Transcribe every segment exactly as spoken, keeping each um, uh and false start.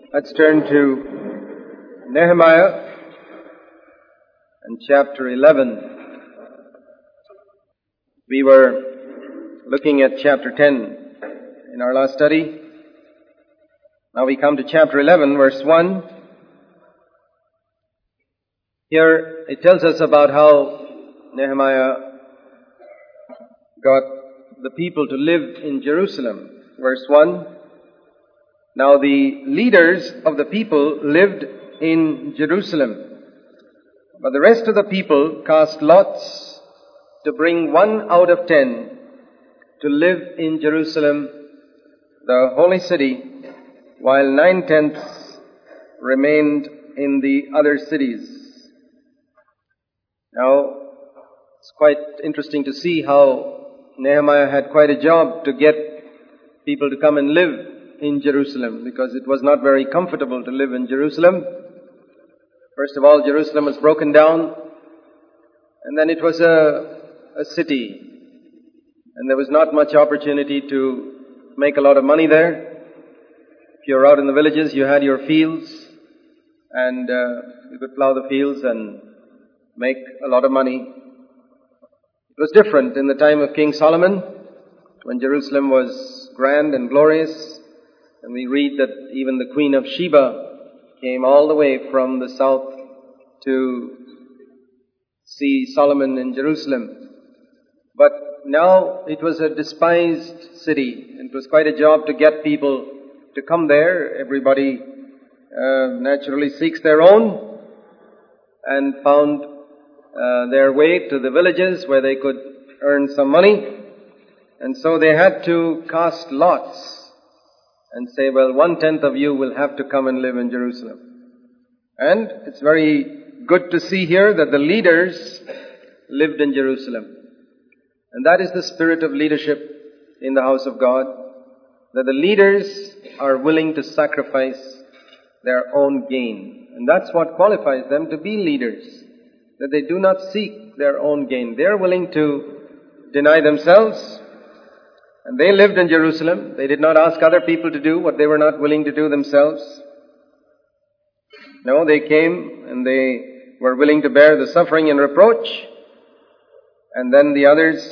Let's turn to Nehemiah and chapter eleven. We were looking at chapter ten in our last study. Now we come to chapter eleven, verse one. Here it tells us about how Nehemiah got the people to live in Jerusalem. Verse one. Now the leaders of the people lived in Jerusalem, but the rest of the people cast lots to bring one out of ten to live in Jerusalem, the holy city, while nine-tenths remained in the other cities. Now, it's quite interesting to see how Nehemiah had quite a job to get people to come and live in Jerusalem, because it was not very comfortable to live in Jerusalem. First of all, Jerusalem was broken down, and then it was a, a city, and there was not much opportunity to make a lot of money there. If you were out in the villages, you had your fields, and uh, you could plow the fields and make a lot of money. It was different in the time of King Solomon, when Jerusalem was grand and glorious. And we read that even the Queen of Sheba came all the way from the south to see Solomon in Jerusalem. But now it was a despised city. It was quite a job to get people to come there. Everybody uh, naturally seeks their own, and found uh, their way to the villages where they could earn some money. And so they had to cast lots and say, well, one-tenth of you will have to come and live in Jerusalem. And it's very good to see here that the leaders lived in Jerusalem. And that is the spirit of leadership in the house of God, that the leaders are willing to sacrifice their own gain. And that's what qualifies them to be leaders, that they do not seek their own gain. They're willing to deny themselves. And they lived in Jerusalem. They did not ask other people to do what they were not willing to do themselves. No, they came and they were willing to bear the suffering and reproach. And then the others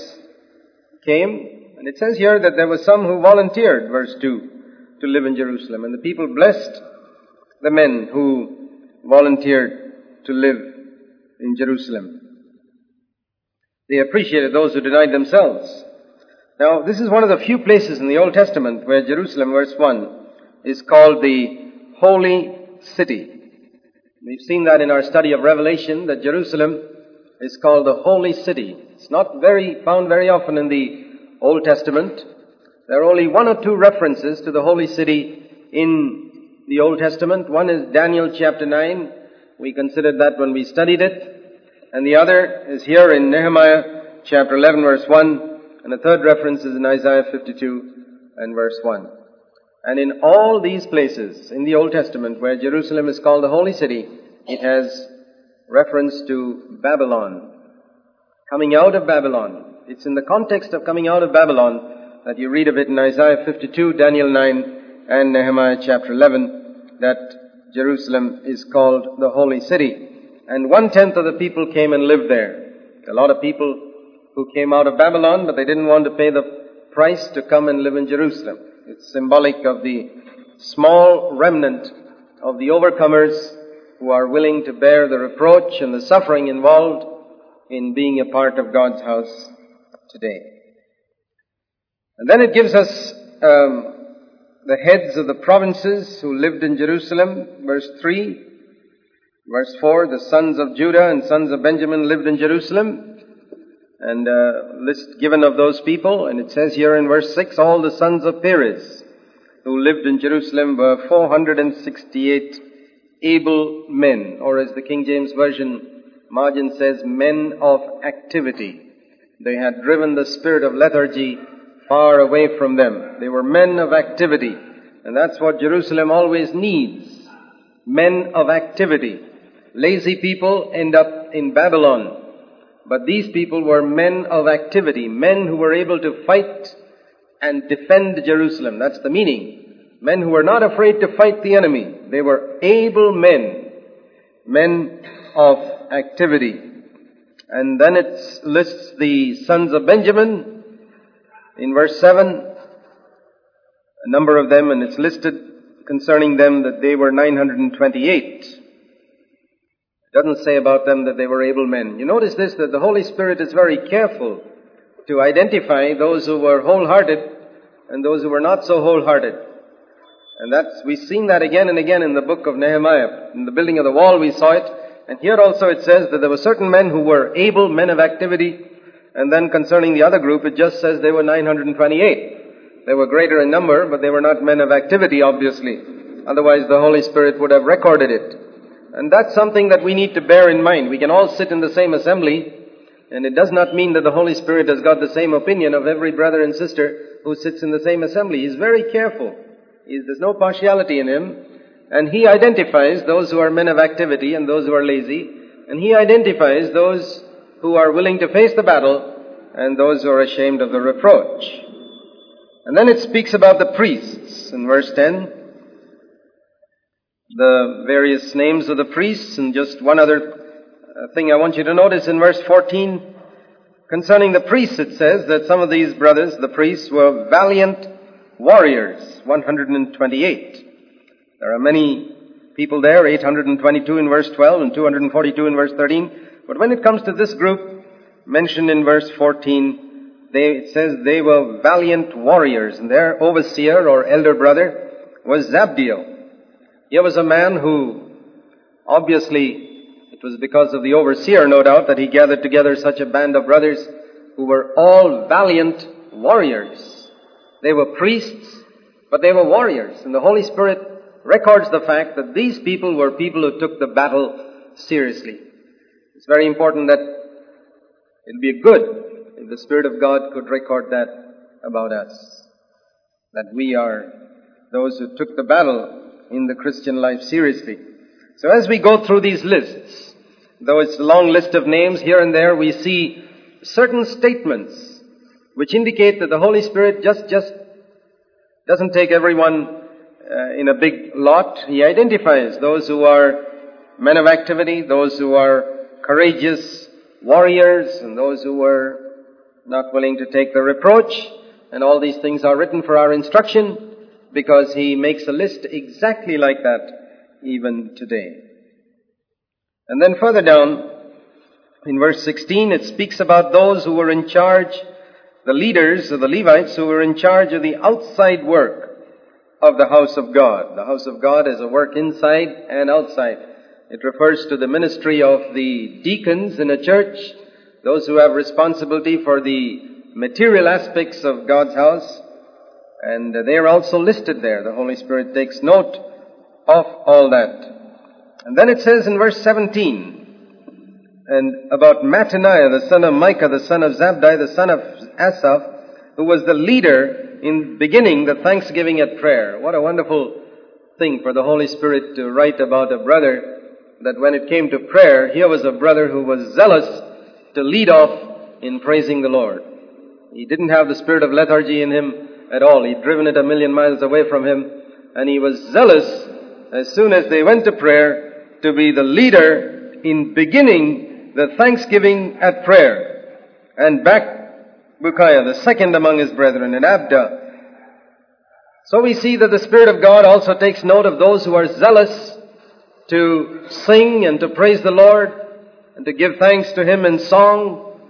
came. And it says here that there were some who volunteered, verse two, to live in Jerusalem. And the people blessed the men who volunteered to live in Jerusalem. They appreciated those who denied themselves. Now, this is one of the few places in the Old Testament where Jerusalem, verse one, is called the Holy City. We've seen that in our study of Revelation, that Jerusalem is called the Holy City. It's not very found very often in the Old Testament. There are only one or two references to the Holy City in the Old Testament. One is Daniel chapter nine. We considered that when we studied it. And the other is here in Nehemiah chapter eleven, verse one. And the third reference is in Isaiah fifty-two and verse one. And in all these places in the Old Testament where Jerusalem is called the Holy City, it has reference to Babylon. Coming out of Babylon. It's in the context of coming out of Babylon that you read of it in Isaiah fifty-two, Daniel nine, and Nehemiah chapter eleven, that Jerusalem is called the Holy City. And one-tenth of the people came and lived there. A lot of people who came out of Babylon, but they didn't want to pay the price to come and live in Jerusalem. It's symbolic of the small remnant of the overcomers who are willing to bear the reproach and the suffering involved in being a part of God's house today. And then it gives us um, the heads of the provinces who lived in Jerusalem, verse three. Verse four, the sons of Judah and sons of Benjamin lived in Jerusalem. And a list given of those people, and it says here in verse six, all the sons of Perez who lived in Jerusalem were four hundred sixty-eight able men, or as the King James Version margin says, men of activity. They had driven the spirit of lethargy far away from them. They were men of activity, and that's what Jerusalem always needs, men of activity. Lazy people end up in Babylon. But these people were men of activity, men who were able to fight and defend Jerusalem. That's the meaning. Men who were not afraid to fight the enemy. They were able men, men of activity. And then it lists the sons of Benjamin in verse seven, a number of them, and it's listed concerning them that they were nine hundred twenty-eight. It doesn't say about them that they were able men. You notice this, that the Holy Spirit is very careful to identify those who were wholehearted and those who were not so wholehearted. And that's, we've seen that again and again in the book of Nehemiah. In the building of the wall we saw it. And here also it says that there were certain men who were able, men of activity. And then concerning the other group, it just says they were nine hundred twenty-eight. They were greater in number, but they were not men of activity, obviously. Otherwise the Holy Spirit would have recorded it. And that's something that we need to bear in mind. We can all sit in the same assembly, and it does not mean that the Holy Spirit has got the same opinion of every brother and sister who sits in the same assembly. He's very careful. He's, there's no partiality in Him. And He identifies those who are men of activity and those who are lazy. And He identifies those who are willing to face the battle and those who are ashamed of the reproach. And then it speaks about the priests in verse ten. The various names of the priests, and just one other uh, thing I want you to notice in verse fourteen. Concerning the priests, it says that some of these brothers, the priests, were valiant warriors, one hundred twenty-eight. There are many people there, eight hundred twenty-two in verse twelve and two hundred forty-two in verse thirteen. But when it comes to this group, mentioned in verse fourteen, they, it says they were valiant warriors, and their overseer or elder brother was Zabdiel. Here was a man who, obviously, it was because of the overseer, no doubt, that he gathered together such a band of brothers who were all valiant warriors. They were priests, but they were warriors. And the Holy Spirit records the fact that these people were people who took the battle seriously. It's very important that it would be good if the Spirit of God could record that about us. That we are those who took the battle in the Christian life seriously. So as we go through these lists, though it's a long list of names here and there, we see certain statements which indicate that the Holy Spirit just, just doesn't take everyone uh, in a big lot. He identifies those who are men of activity, those who are courageous warriors, and those who are not willing to take the reproach. And all these things are written for our instruction, because He makes a list exactly like that even today. And then further down, in verse sixteen, it speaks about those who were in charge, the leaders of the Levites who were in charge of the outside work of the house of God. The house of God is a work inside and outside. It refers to the ministry of the deacons in a church, those who have responsibility for the material aspects of God's house. And they are also listed there. The Holy Spirit takes note of all that. And then it says in verse seventeen, and about Mattaniah, the son of Micah, the son of Zabdi, the son of Asaph, who was the leader in beginning the thanksgiving at prayer. What a wonderful thing for the Holy Spirit to write about a brother, that when it came to prayer, here was a brother who was zealous to lead off in praising the Lord. He didn't have the spirit of lethargy in him at all. He'd driven it a million miles away from him, and he was zealous as soon as they went to prayer to be the leader in beginning the thanksgiving at prayer. And Bakbukiah, the second among his brethren, and Abda. So we see that the Spirit of God also takes note of those who are zealous to sing and to praise the Lord and to give thanks to Him in song.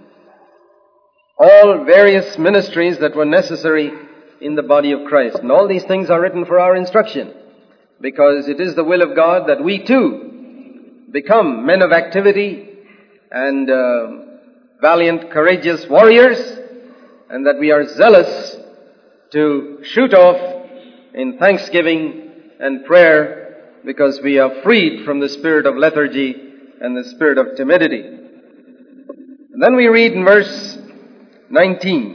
All various ministries that were necessary in the body of Christ. And all these things are written for our instruction, because it is the will of God that we too become men of activity and uh, valiant, courageous warriors, and that we are zealous to shoot off in thanksgiving and prayer, because we are freed from the spirit of lethargy and the spirit of timidity. And then we read in verse nineteen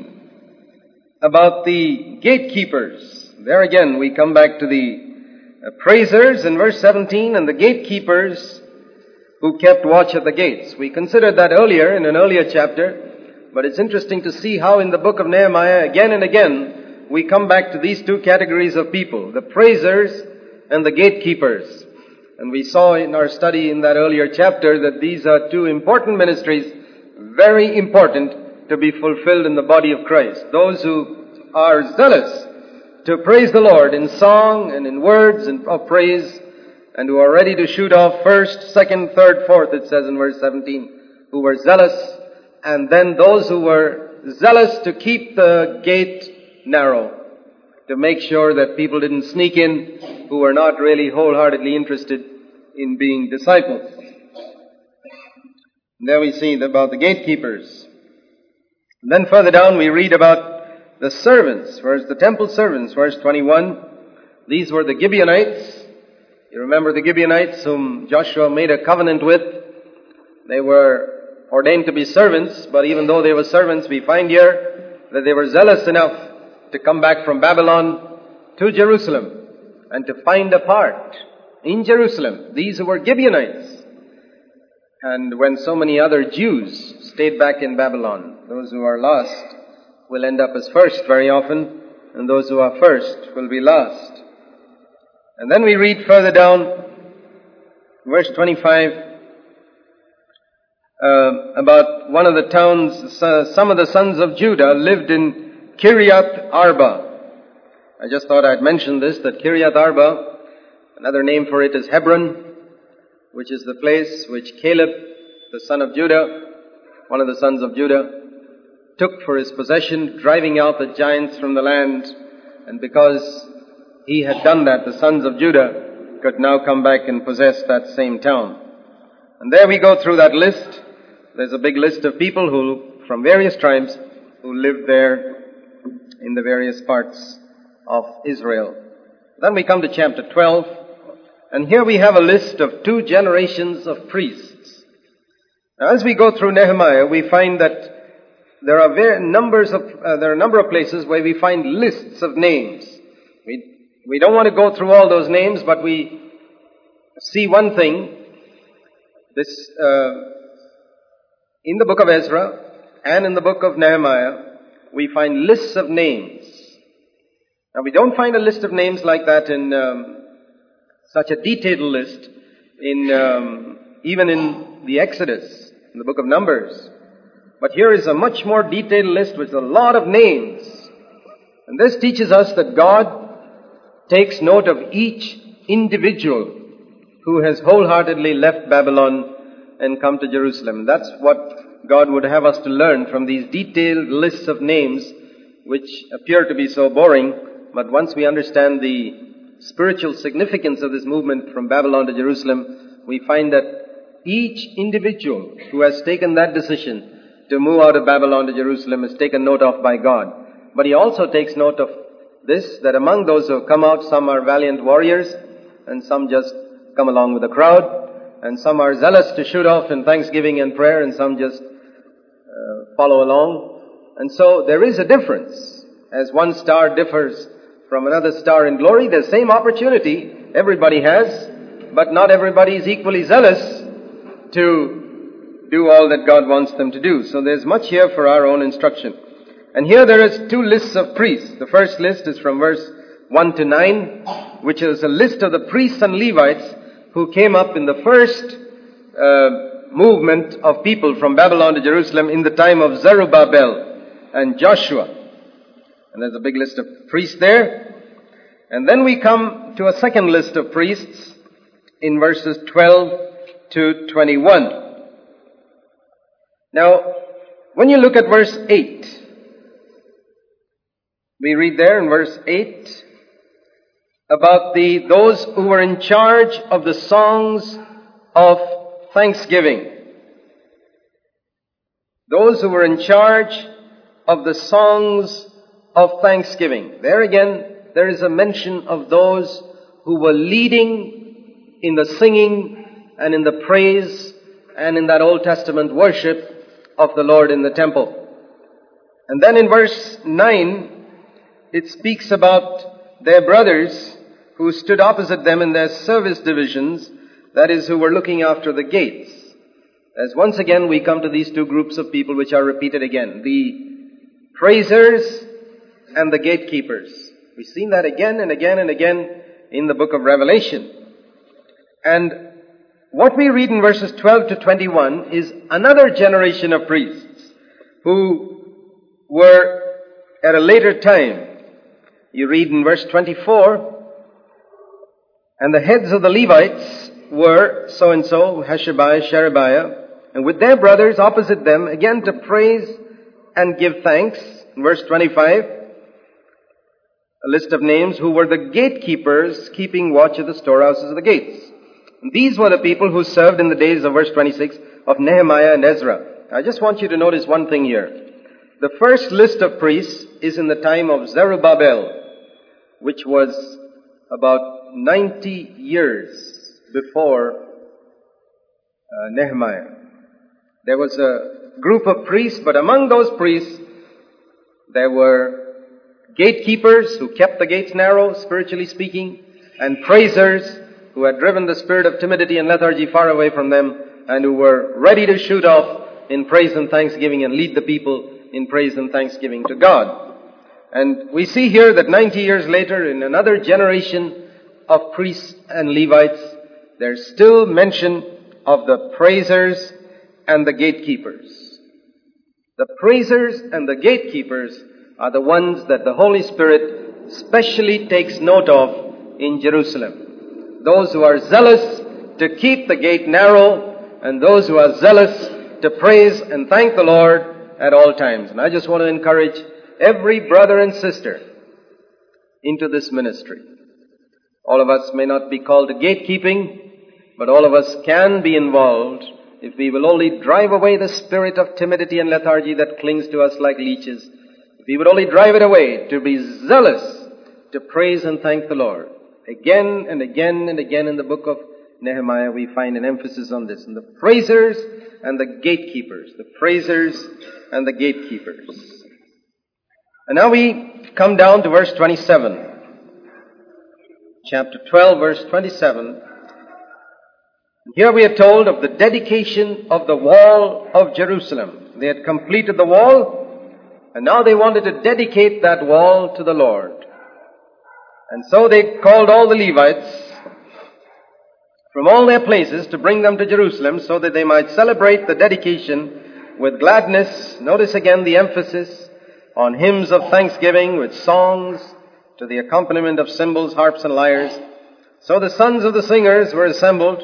about the gatekeepers. There again we come back to the uh, praisers in verse seventeen, and the gatekeepers who kept watch at the gates. We considered that earlier in an earlier chapter, but it's interesting to see how in the book of Nehemiah again and again we come back to these two categories of people, the praisers and the gatekeepers. And we saw in our study in that earlier chapter that these are two important ministries, very important to be fulfilled in the body of Christ. Those who are zealous to praise the Lord in song and in words and of praise, and who are ready to shoot off first, second, third, fourth, it says in verse seventeen, who were zealous, and then those who were zealous to keep the gate narrow, to make sure that people didn't sneak in who were not really wholeheartedly interested in being disciples. And there we see about the gatekeepers. And then further down we read about the servants, verse the temple servants, verse twenty-one. These were the Gibeonites. You remember the Gibeonites whom Joshua made a covenant with. They were ordained to be servants, but even though they were servants, we find here that they were zealous enough to come back from Babylon to Jerusalem and to find a part in Jerusalem. These who were Gibeonites. And when so many other Jews stayed back in Babylon, those who are lost will end up as first very often, and those who are first will be last. And then we read further down, verse twenty-five, uh, about one of the towns, uh, some of the sons of Judah lived in Kiriath Arba. I just thought I'd mention this, that Kiriath Arba, another name for it is Hebron, which is the place which Caleb, the son of Judah, one of the sons of Judah, took for his possession, driving out the giants from the land. And because he had done that, the sons of Judah could now come back and possess that same town. And there we go through that list. There's a big list of people who, from various tribes, who lived there in the various parts of Israel. Then we come to chapter twelve, and here we have a list of two generations of priests. Now, as we go through Nehemiah, we find that there are very numbers of uh, there are a number of places where we find lists of names. We we don't want to go through all those names, but we see one thing. This uh, in the book of Ezra and in the book of Nehemiah, we find lists of names. Now, we don't find a list of names like that in um, such a detailed list in um, even in the Exodus, in the book of Numbers. But here is a much more detailed list with a lot of names. And this teaches us that God takes note of each individual who has wholeheartedly left Babylon and come to Jerusalem. That's what God would have us to learn from these detailed lists of names, which appear to be so boring. But once we understand the spiritual significance of this movement from Babylon to Jerusalem, we find that each individual who has taken that decision to move out of Babylon to Jerusalem is taken note of by God. But he also takes note of this, that among those who have come out, some are valiant warriors, and some just come along with the crowd, and some are zealous to shoot off in thanksgiving and prayer, and some just uh, follow along. And so there is a difference. As one star differs from another star in glory, the same opportunity everybody has, but not everybody is equally zealous to do all that God wants them to do. So there's much here for our own instruction. And here there is two lists of priests. The first list is from verse one to nine, which is a list of the priests and Levites who came up in the first uh, movement of people from Babylon to Jerusalem in the time of Zerubbabel and Joshua. And there's a big list of priests there. And then we come to a second list of priests in verses twelve to twenty-one. Now, when you look at verse eight, we read there in verse eight about the those who were in charge of the songs of thanksgiving. Those who were in charge of the songs of thanksgiving. There again, there is a mention of those who were leading in the singing and in the praise and in that Old Testament worship of the Lord in the temple. And then in verse nine, it speaks about their brothers who stood opposite them in their service divisions, that is, who were looking after the gates. As once again we come to these two groups of people which are repeated again, the praisers and the gatekeepers. We've seen that again and again and again in the book of Revelation. And what we read in verses twelve to twenty-one is another generation of priests who were at a later time. You read in verse twenty-four, and the heads of the Levites were so-and-so, Hashabiah, Sherebiah, and with their brothers opposite them, again to praise and give thanks. In verse twenty-five, a list of names who were the gatekeepers keeping watch at the storehouses of the gates. And these were the people who served in the days of verse twenty-six of Nehemiah and Ezra. I just want you to notice one thing here. The first list of priests is in the time of Zerubbabel, which was about ninety years before uh, Nehemiah. There was a group of priests, but among those priests, there were gatekeepers who kept the gates narrow, spiritually speaking, and praisers who had driven the spirit of timidity and lethargy far away from them, and who were ready to shoot off in praise and thanksgiving and lead the people in praise and thanksgiving to God. And we see here that ninety years later, in another generation of priests and Levites, there's still mention of the praisers and the gatekeepers. The praisers and the gatekeepers are the ones that the Holy Spirit specially takes note of in Jerusalem. Those who are zealous to keep the gate narrow, and those who are zealous to praise and thank the Lord at all times. And I just want to encourage every brother and sister into this ministry. All of us may not be called to gatekeeping, but all of us can be involved if we will only drive away the spirit of timidity and lethargy that clings to us like leeches. If we would only drive it away, to be zealous to praise and thank the Lord. Again and again and again in the book of Nehemiah we find an emphasis on this. And the praisers and the gatekeepers. The praisers and the gatekeepers. And now we come down to verse twenty-seven. Chapter twelve, verse twenty-seven. Here we are told of the dedication of the wall of Jerusalem. They had completed the wall, and now they wanted to dedicate that wall to the Lord. And so they called all the Levites from all their places to bring them to Jerusalem so that they might celebrate the dedication with gladness. Notice again the emphasis on hymns of thanksgiving with songs to the accompaniment of cymbals, harps, and lyres. So the sons of the singers were assembled,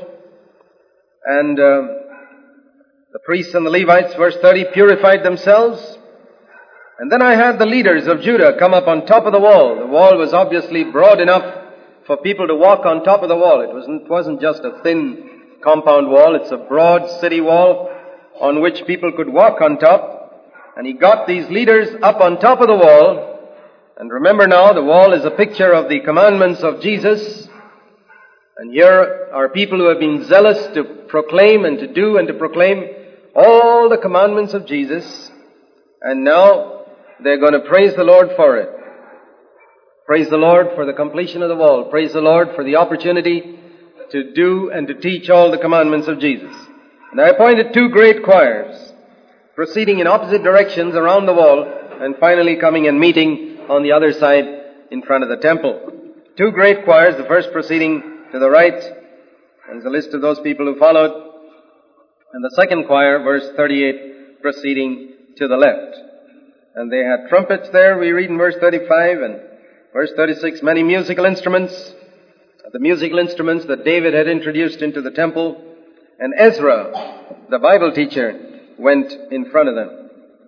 and uh, the priests and the Levites, verse thirty, purified themselves. And then I had the leaders of Judah come up on top of the wall. The wall was obviously broad enough for people to walk on top of the wall. It wasn't, wasn't just a thin compound wall. It's a broad city wall on which people could walk on top. And he got these leaders up on top of the wall. And remember now, the wall is a picture of the commandments of Jesus. And here are people who have been zealous to proclaim and to do and to proclaim all the commandments of Jesus. And now they're going to praise the Lord for it. Praise the Lord for the completion of the wall. Praise the Lord for the opportunity to do and to teach all the commandments of Jesus. And I appointed two great choirs, proceeding in opposite directions around the wall, and finally coming and meeting on the other side in front of the temple. Two great choirs, the first proceeding to the right. There's a list of those people who followed. And the second choir, verse thirty-eight, proceeding to the left. And they had trumpets there, we read in verse thirty-five, and verse thirty-six, many musical instruments, the musical instruments that David had introduced into the temple. And Ezra, the Bible teacher, went in front of them.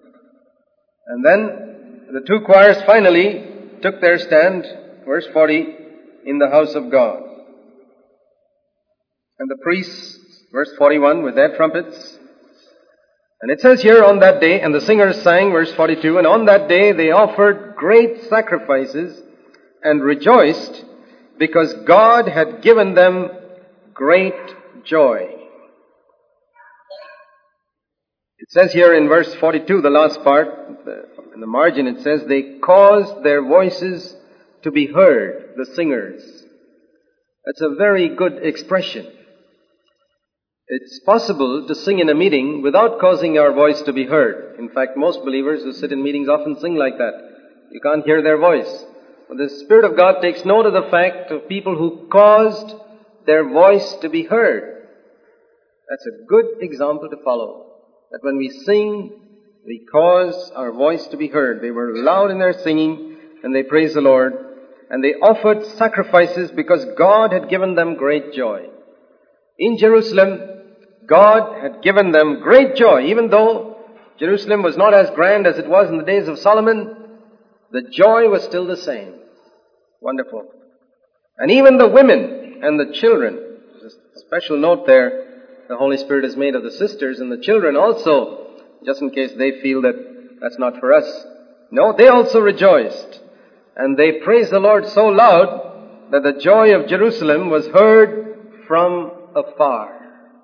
And then the two choirs finally took their stand, verse forty, in the house of God. And the priests, verse forty-one, with their trumpets. And it says here, on that day, and the singers sang, verse forty-two, and on that day they offered great sacrifices and rejoiced because God had given them great joy. It says here in verse forty-two, the last part, in the margin it says, they caused their voices to be heard, the singers. That's a very good expression. It's possible to sing in a meeting without causing our voice to be heard. In fact, most believers who sit in meetings often sing like that. You can't hear their voice. The Spirit of God takes note of the fact of people who caused their voice to be heard. That's a good example to follow. That when we sing, we cause our voice to be heard. They were loud in their singing, and they praised the Lord. And they offered sacrifices because God had given them great joy. In Jerusalem, God had given them great joy. Even though Jerusalem was not as grand as it was in the days of Solomon, the joy was still the same. Wonderful. And even the women and the children, there's a special note there, the Holy Spirit has made of the sisters and the children also, just in case they feel that that's not for us. No, they also rejoiced. And they praised the Lord so loud that the joy of Jerusalem was heard from afar.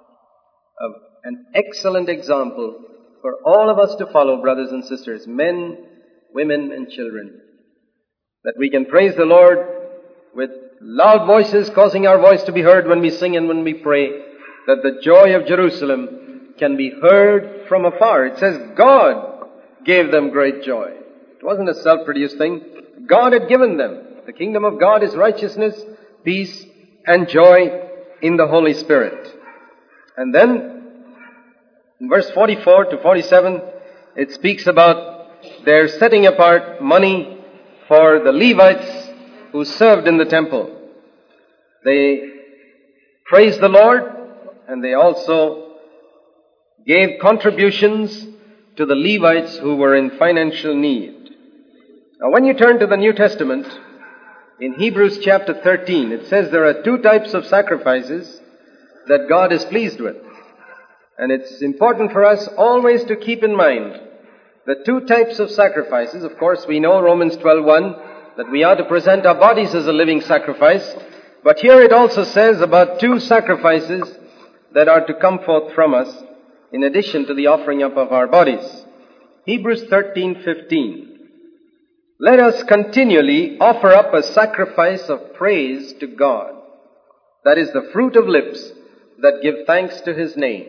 An excellent example for all of us to follow, brothers and sisters, men, women, and children. That we can praise the Lord with loud voices, causing our voice to be heard when we sing and when we pray, that the joy of Jerusalem can be heard from afar. It says God gave them great joy. It wasn't a self-produced thing. God had given them. The kingdom of God is righteousness, peace, and joy in the Holy Spirit. And then, in verse forty-four to forty-seven, it speaks about their setting apart money for the Levites who served in the temple. They praised the Lord, and they also gave contributions to the Levites who were in financial need. Now, when you turn to the New Testament, in Hebrews chapter thirteen, it says there are two types of sacrifices that God is pleased with. And it's important for us always to keep in mind the two types of sacrifices. Of course, we know Romans twelve one, that we are to present our bodies as a living sacrifice. But here it also says about two sacrifices that are to come forth from us, in addition to the offering up of our bodies. Hebrews thirteen fifteen. Let us continually offer up a sacrifice of praise to God. That is the fruit of lips that give thanks to His name.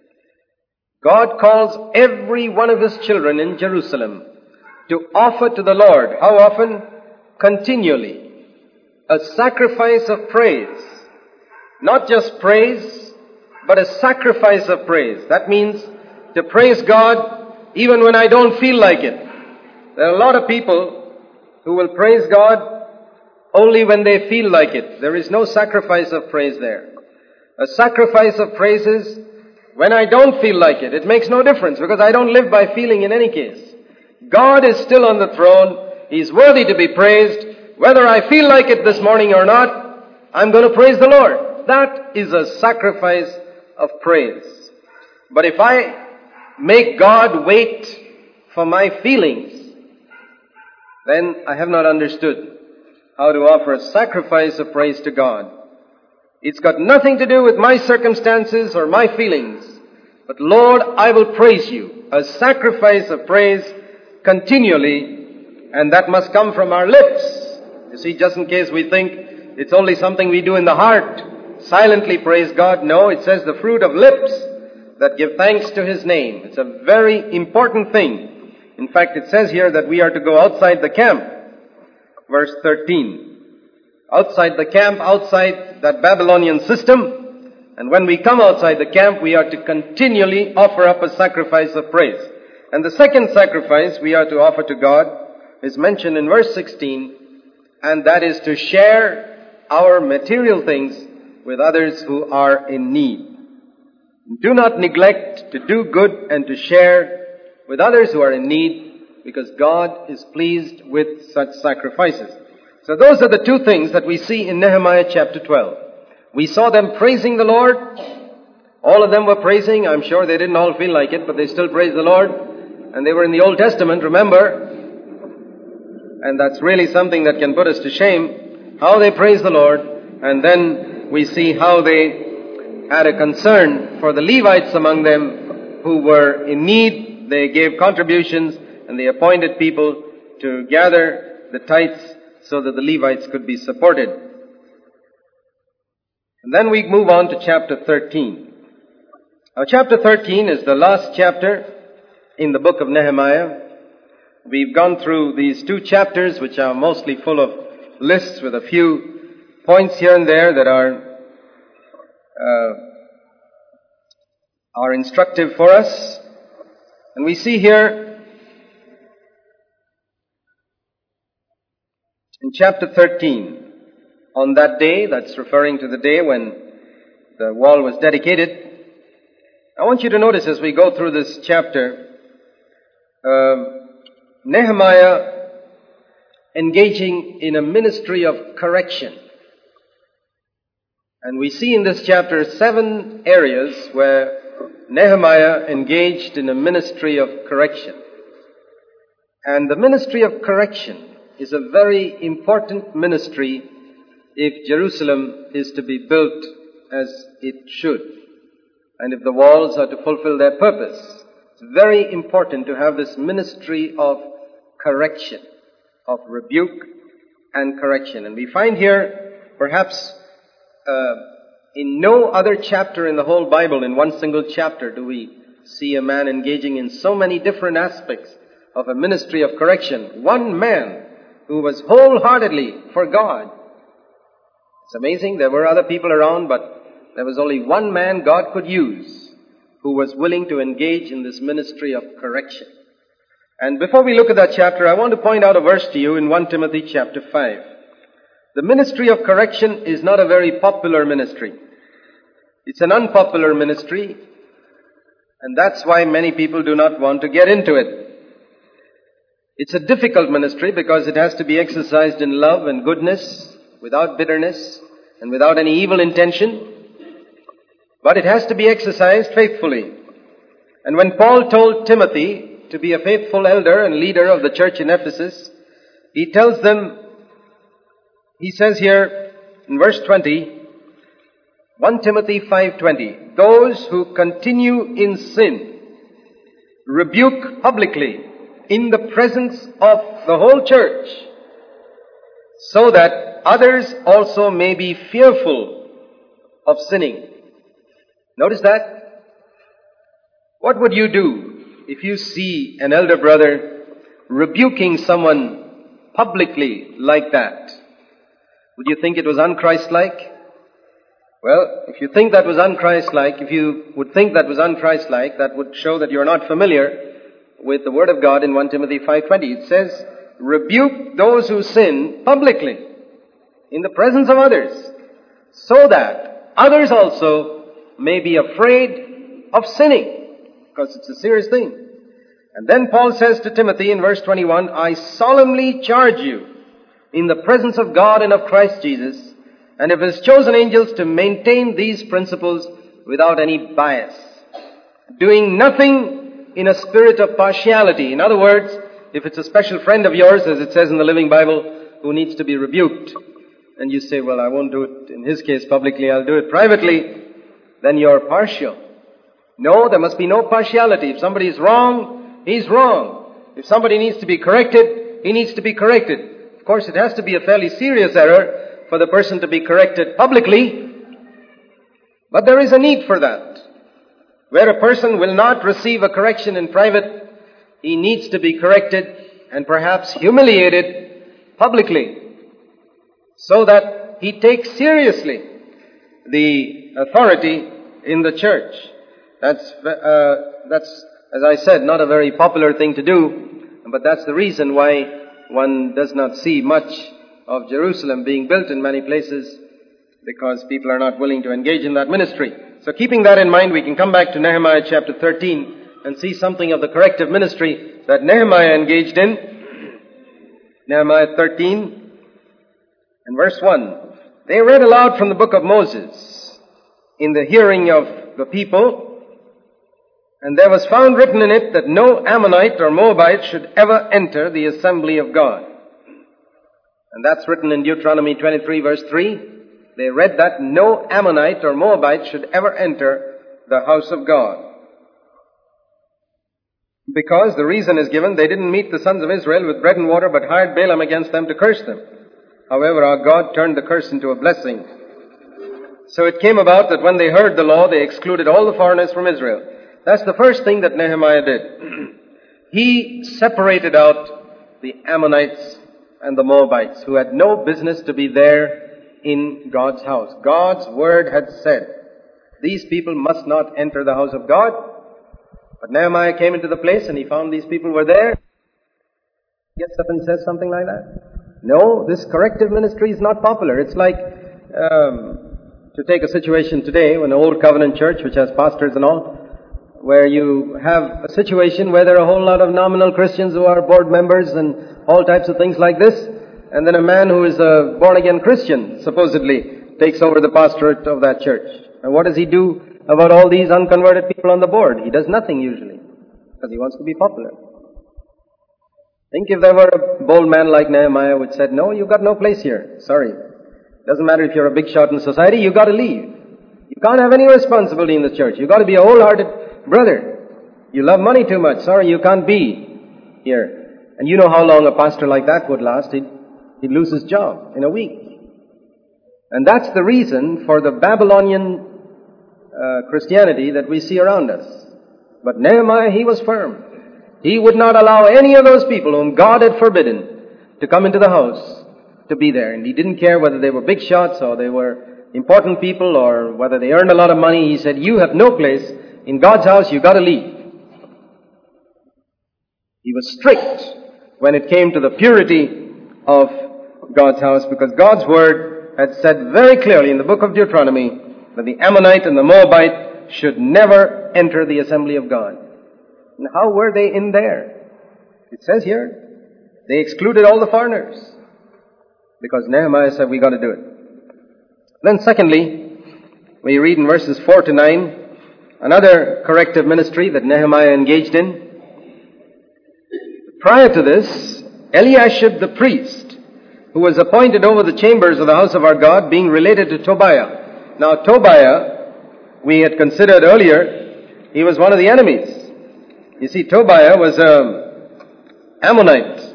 God calls every one of His children in Jerusalem to offer to the Lord. How often? Continually. A sacrifice of praise. Not just praise, but a sacrifice of praise. That means to praise God even when I don't feel like it. There are a lot of people who will praise God only when they feel like it. There is no sacrifice of praise there. A sacrifice of praise is when I don't feel like it. It makes no difference because I don't live by feeling in any case. God is still on the throne. He's worthy to be praised. Whether I feel like it this morning or not, I'm going to praise the Lord. That is a sacrifice of praise. But if I make God wait for my feelings, then I have not understood how to offer a sacrifice of praise to God. It's got nothing to do with my circumstances or my feelings. But Lord, I will praise you. A sacrifice of praise continually, and that must come from our lips. You see, just in case we think it's only something we do in the heart, silently praise God. No, it says the fruit of lips that give thanks to His name. It's a very important thing. In fact, it says here that we are to go outside the camp. Verse thirteen. Outside the camp, outside that Babylonian system. And when we come outside the camp, we are to continually offer up a sacrifice of praise. And the second sacrifice we are to offer to God is mentioned in verse sixteen. And that is to share our material things with others who are in need. Do not neglect to do good and to share with others who are in need, because God is pleased with such sacrifices. So those are the two things that we see in Nehemiah chapter twelve. We saw them praising the Lord. All of them were praising. I'm sure they didn't all feel like it, but they still praised the Lord. And they were in the Old Testament, remember. And that's really something that can put us to shame, how they praised the Lord. And then we see how they had a concern for the Levites among them who were in need. They gave contributions and they appointed people to gather the tithes so that the Levites could be supported. And then we move on to chapter thirteen. Now chapter thirteen is the last chapter in the book of Nehemiah. We've gone through these two chapters, which are mostly full of lists with a few points here and there that are uh, are instructive for us. And we see here in chapter thirteen, on that day, that's referring to the day when the wall was dedicated. I want you to notice as we go through this chapter, uh, Nehemiah engaging in a ministry of correction. And we see in this chapter seven areas where Nehemiah engaged in a ministry of correction. And the ministry of correction is a very important ministry if Jerusalem is to be built as it should, and if the walls are to fulfill their purpose. It's very important to have this ministry of correction, of rebuke and correction. And we find here, perhaps uh, in no other chapter in the whole Bible, in one single chapter, do we see a man engaging in so many different aspects of a ministry of correction. One man who was wholeheartedly for God. It's amazing, there were other people around, but there was only one man God could use who was willing to engage in this ministry of correction. And before we look at that chapter, I want to point out a verse to you in First Timothy chapter five. The ministry of correction is not a very popular ministry. It's an unpopular ministry, and that's why many people do not want to get into it. It's a difficult ministry because it has to be exercised in love and goodness, without bitterness and without any evil intention. But it has to be exercised faithfully. And when Paul told Timothy to be a faithful elder and leader of the church in Ephesus, he tells them, he says here in verse twenty, First Timothy five twenty, those who continue in sin, rebuke publicly in the presence of the whole church, so that others also may be fearful of sinning. Notice that? What would you do if you see an elder brother rebuking someone publicly like that? Would you think it was unchristlike? Well, if you think that was unchristlike, if you would think that was unchristlike, that would show that you're not familiar with the Word of God in First Timothy five twenty. It says, rebuke those who sin publicly in the presence of others, so that others also may be afraid of sinning, because it's a serious thing. And then Paul says to Timothy in verse twenty-one, I solemnly charge you in the presence of God and of Christ Jesus and of His chosen angels to maintain these principles without any bias, doing nothing in a spirit of partiality. In other words, if it's a special friend of yours, as it says in the Living Bible, who needs to be rebuked, and you say, well, I won't do it in his case publicly, I'll do it privately, then you're partial. No, there must be no partiality. If somebody is wrong, he's wrong. If somebody needs to be corrected, he needs to be corrected. Of course, it has to be a fairly serious error for the person to be corrected publicly, but there is a need for that. Where a person will not receive a correction in private, he needs to be corrected and perhaps humiliated publicly, so that he takes seriously the authority in the church. That's, uh, that's, as I said, not a very popular thing to do, but that's the reason why one does not see much of Jerusalem being built in many places, because people are not willing to engage in that ministry. So keeping that in mind, we can come back to Nehemiah chapter thirteen and see something of the corrective ministry that Nehemiah engaged in. Nehemiah thirteen and verse one. They read aloud from the book of Moses in the hearing of the people, and there was found written in it that no Ammonite or Moabite should ever enter the assembly of God. And that's written in Deuteronomy twenty-three verse three. They read that no Ammonite or Moabite should ever enter the house of God. Because the reason is given, they didn't meet the sons of Israel with bread and water, but hired Balaam against them to curse them. However, our God turned the curse into a blessing. So it came about that when they heard the law, they excluded all the foreigners from Israel. That's the first thing that Nehemiah did. he separated out the Ammonites and the Moabites, who had no business to be there in God's house. God's word had said, these people must not enter the house of God. But Nehemiah came into the place and he found these people were there. Gets up and says something like that. No, this corrective ministry is not popular. It's like, um, to take a situation today, when an old covenant church, which has pastors and all, where you have a situation where there are a whole lot of nominal Christians who are board members and all types of things like this, and then a man who is a born-again Christian, supposedly, takes over the pastorate of that church. And what does he do about all these unconverted people on the board? He does nothing usually, because he wants to be popular. Think if there were a bold man like Nehemiah which said, no, you've got no place here. Sorry. Doesn't matter if you're a big shot in society, you've got to leave. You can't have any responsibility in the church. You've got to be a wholehearted brother. You love money too much. Sorry, you can't be here. And you know how long a pastor like that would last. He'd, he'd lose his job in a week. And that's the reason for the Babylonian uh, Christianity that we see around us. But Nehemiah, he was firm. He would not allow any of those people whom God had forbidden to come into the house to be there. And he didn't care whether they were big shots or they were important people or whether they earned a lot of money. He said, you have no place in God's house, you've got to leave. He was strict when it came to the purity of God's house, because God's word had said very clearly in the book of Deuteronomy that the Ammonite and the Moabite should never enter the assembly of God. And how were they in there? It says here, they excluded all the foreigners, because Nehemiah said, we got to do it. Then secondly, we read in verses four to nine, another corrective ministry that Nehemiah engaged in. Prior to this, Eliashib the priest, who was appointed over the chambers of the house of our God, being related to Tobiah. Now Tobiah, we had considered earlier, he was one of the enemies. You see, Tobiah was an Ammonite,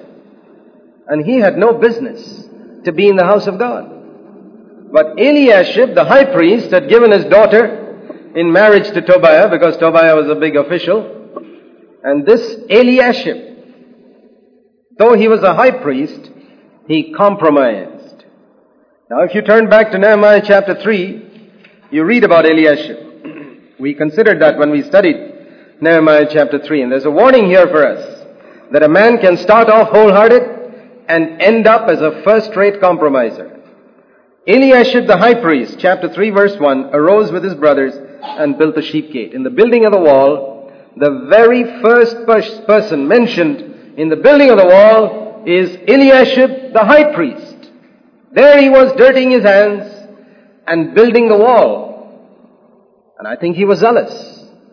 and he had no business to be in the house of God. But Eliashib, the high priest, had given his daughter in marriage to Tobiah, because Tobiah was a big official. And this Eliashib, though he was a high priest, he compromised. Now if you turn back to Nehemiah chapter three, you read about Eliashib. We considered that when we studied Nehemiah chapter three. And there's a warning here for us, that a man can start off wholehearted and end up as a first-rate compromiser. Eliashib the high priest, chapter three verse one, arose with his brothers and built the sheep gate. In the building of the wall, the very first person mentioned in the building of the wall is Eliashib the high priest. There he was dirtying his hands and building the wall. And I think he was zealous.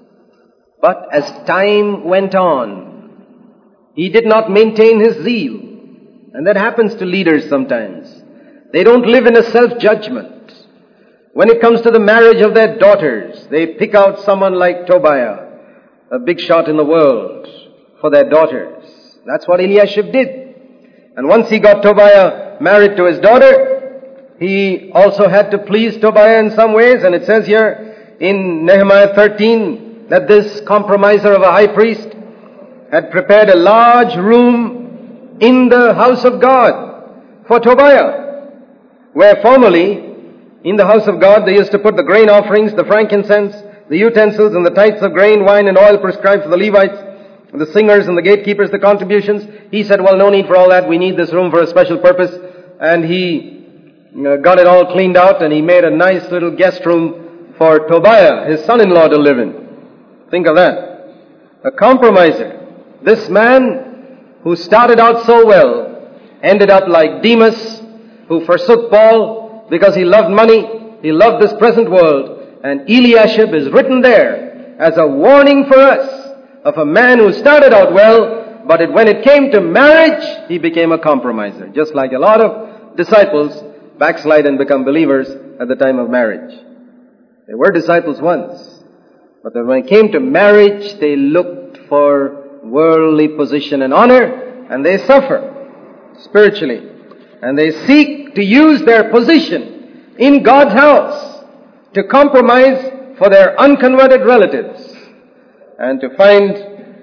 But as time went on, he did not maintain his zeal. And that happens to leaders sometimes. They don't live in a self-judgment. When it comes to the marriage of their daughters, they pick out someone like Tobiah, a big shot in the world, for their daughters. That's what Eliashib did. And once he got Tobiah married to his daughter, he also had to please Tobiah in some ways. And it says here in Nehemiah thirteen that this compromiser of a high priest had prepared a large room in the house of God for Tobiah, where formerly in the house of God they used to put the grain offerings, the frankincense, the utensils and the tithes of grain, wine and oil prescribed for the Levites, the singers and the gatekeepers, the contributions. He said, well, no need for all that. We need this room for a special purpose. And he uh, got it all cleaned out, and he made a nice little guest room for Tobiah, his son-in-law, to live in. Think of that. A compromiser. This man who started out so well ended up like Demas, who forsook Paul because he loved money, he loved this present world. And Eliashib is written there as a warning for us of a man who started out well, but it, when it came to marriage, he became a compromiser. Just like a lot of disciples backslide and become believers at the time of marriage. They were disciples once, but when it came to marriage, they looked for worldly position and honor, and they suffer spiritually. And they seek to use their position in God's house to compromise for their unconverted relatives, and to find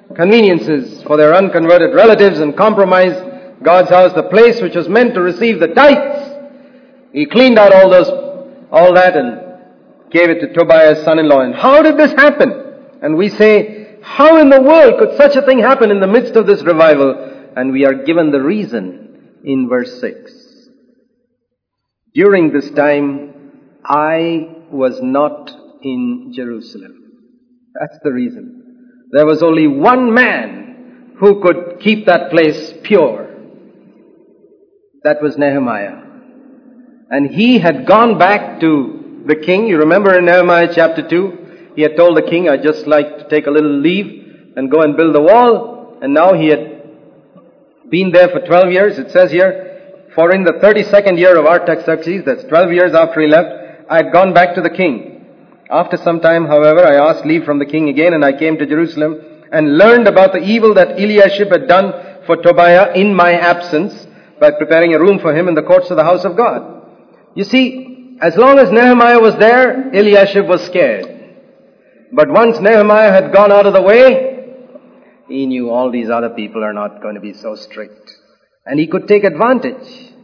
conveniences for their unconverted relatives and compromised God's house, the place which was meant to receive the tithes. He cleaned out all those, all that and gave it to Tobiah's son-in-law. And how did this happen? And we say, how in the world could such a thing happen in the midst of this revival? And we are given the reason in verse six. During this time, I was not in Jerusalem. That's the reason. There was only one man who could keep that place pure. That was Nehemiah. And he had gone back to the king. You remember in Nehemiah chapter two, he had told the king, I'd just like to take a little leave and go and build the wall. And now he had been there for twelve years. It says here, for in the thirty-second year of Artaxerxes, that's twelve years after he left, I had gone back to the king. After some time, however, I asked leave from the king again, and I came to Jerusalem and learned about the evil that Eliashib had done for Tobiah in my absence by preparing a room for him in the courts of the house of God. You see, as long as Nehemiah was there, Eliashib was scared. But once Nehemiah had gone out of the way, he knew all these other people are not going to be so strict. And he could take advantage.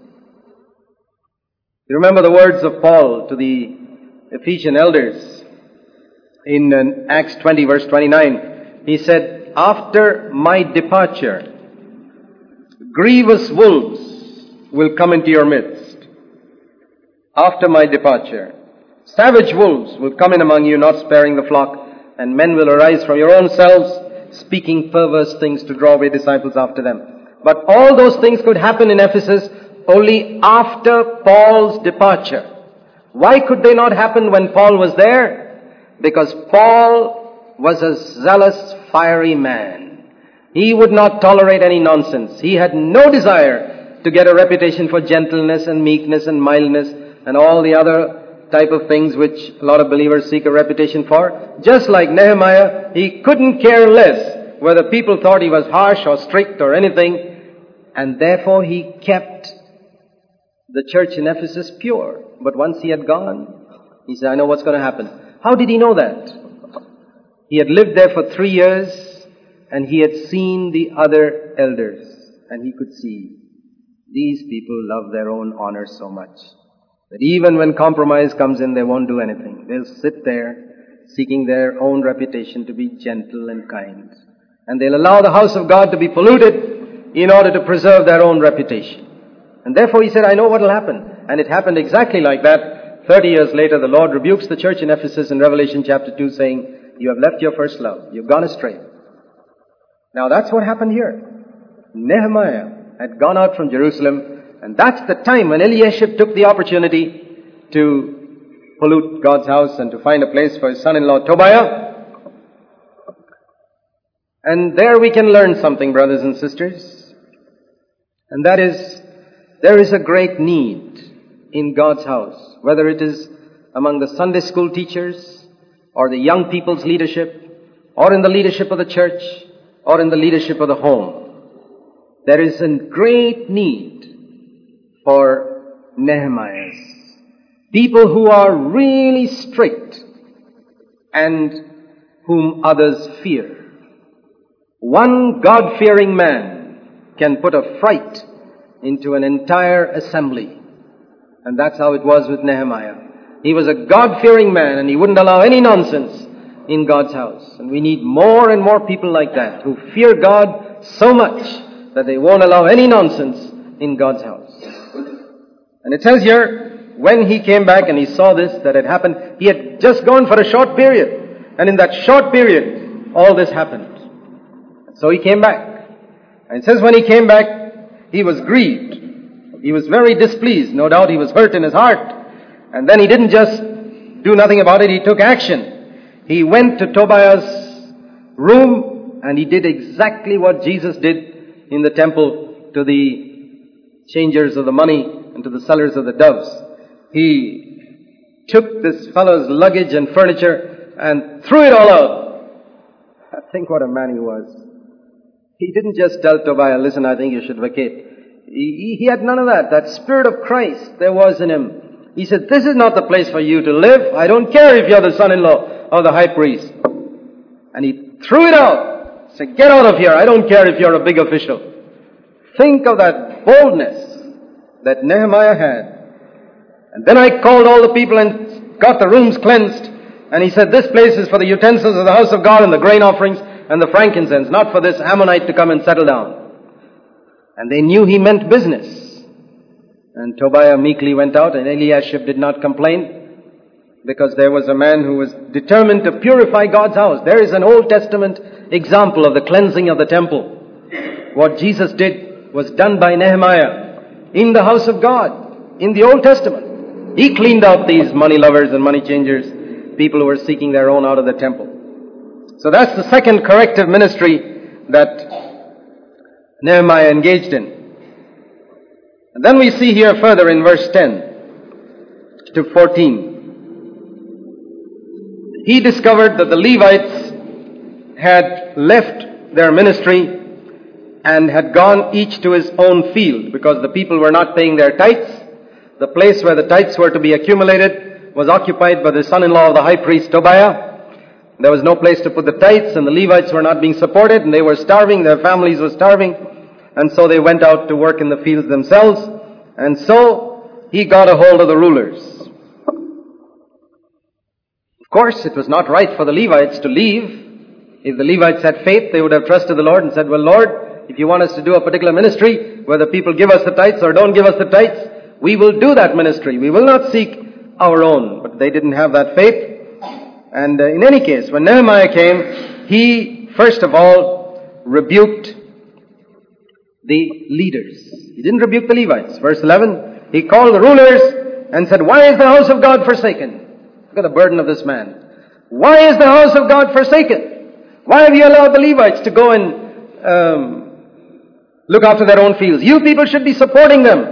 You remember the words of Paul to the Ephesian elders in uh, Acts twenty verse twenty-nine. He said, after my departure, grievous wolves will come into your midst. After my departure, savage wolves will come in among you, not sparing the flock, and men will arise from your own selves, speaking perverse things to draw away disciples after them. But all those things could happen in Ephesus only after Paul's departure. Why could they not happen when Paul was there? Because Paul was a zealous, fiery man. He would not tolerate any nonsense. He had no desire to get a reputation for gentleness and meekness and mildness and all the other type of things which a lot of believers seek a reputation for. Just like Nehemiah, he couldn't care less whether people thought he was harsh or strict or anything, and therefore he kept the church in Ephesus pure. But once he had gone, he said, I know what's going to happen. How did he know that? He had lived there for three years and he had seen the other elders, and he could see these people love their own honor so much that even when compromise comes in, they won't do anything. They'll sit there seeking their own reputation to be gentle and kind. And they'll allow the house of God to be polluted in order to preserve their own reputation. And therefore he said, I know what will happen. And it happened exactly like that. Thirty years later, the Lord rebukes the church in Ephesus in Revelation chapter two, saying, you have left your first love. You've gone astray. Now that's what happened here. Nehemiah had gone out from Jerusalem, and that's the time when Eliashib took the opportunity to pollute God's house and to find a place for his son-in-law Tobiah. And there we can learn something, brothers and sisters. And that is, there is a great need in God's house, whether it is among the Sunday school teachers, or the young people's leadership, or in the leadership of the church, or in the leadership of the home. There is a great need for Nehemiahs. People who are really strict and whom others fear. One God-fearing man can put a fright into an entire assembly. And that's how it was with Nehemiah. He was a God-fearing man and he wouldn't allow any nonsense in God's house. And we need more and more people like that who fear God so much that they won't allow any nonsense in God's house. And it says here, when he came back and he saw this, that had happened, he had just gone for a short period. And in that short period, all this happened. So he came back. And it says when he came back, he was grieved. He was very displeased. No doubt he was hurt in his heart. And then he didn't just do nothing about it, he took action. He went to Tobiah's room and he did exactly what Jesus did in the temple to the changers of the money and to the sellers of the doves. He took this fellow's luggage and furniture and threw it all out. I think what a man he was. He didn't just tell Tobiah, listen, I think you should vacate. He, he had none of that. That Spirit of Christ there was in him. He said, this is not the place for you to live. I don't care if you're the son-in-law or the high priest. And he threw it out, Say, get out of here. I don't care if you're a big official. Think of that boldness that Nehemiah had. And then I called all the people and got the rooms cleansed. And he said, this place is for the utensils of the house of God and the grain offerings and the frankincense, not for this Ammonite to come and settle down. And they knew he meant business. And Tobiah meekly went out, and Eliashib did not complain, because there was a man who was determined to purify God's house. There is an Old Testament example of the cleansing of the temple. What Jesus did was done by Nehemiah in the house of God, in the Old Testament. He cleaned out these money lovers and money changers, people who were seeking their own out of the temple. So that's the second corrective ministry that Nehemiah engaged in. And then we see here further in verse ten to fourteen. He discovered that the Levites had left their ministry and had gone each to his own field, because the people were not paying their tithes. The place where the tithes were to be accumulated was occupied by the son-in-law of the high priest Tobiah. There was no place to put the tithes, and the Levites were not being supported, and they were starving, their families were starving, and so they went out to work in the fields themselves. And so he got a hold of the rulers. Of course, it was not right for the Levites to leave. If the Levites had faith, they would have trusted the Lord and said, well, Lord, if you want us to do a particular ministry, whether people give us the tithes or don't give us the tithes, we will do that ministry. We will not seek our own. But they didn't have that faith. And uh, in any case, when Nehemiah came, he first of all rebuked the leaders. He didn't rebuke the Levites. Verse eleven, he called the rulers and said, why is the house of God forsaken? Look at the burden of this man. Why is the house of God forsaken? Why have you allowed the Levites to go and um, look after their own fields? You people should be supporting them.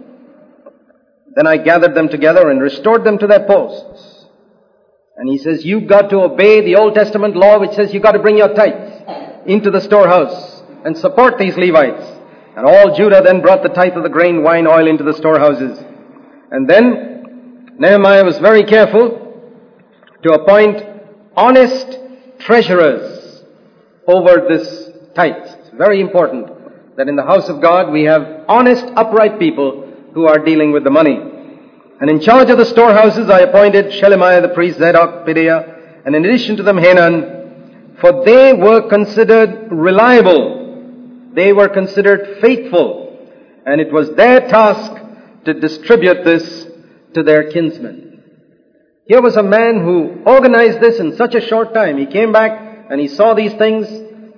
Then I gathered them together and restored them to their posts. And he says, you've got to obey the Old Testament law, which says you've got to bring your tithes into the storehouse and support these Levites. And all Judah then brought the tithe of the grain, wine, oil into the storehouses. And then Nehemiah was very careful to appoint honest treasurers over this tithe. It's very important that in the house of God we have honest, upright people who are dealing with the money. And in charge of the storehouses I appointed Shelemiah the priest, Zadok, Pedaiah, and in addition to them Hanan, for they were considered reliable. They were considered faithful. And it was their task to distribute this to their kinsmen. Here was a man who organized this in such a short time. He came back and he saw these things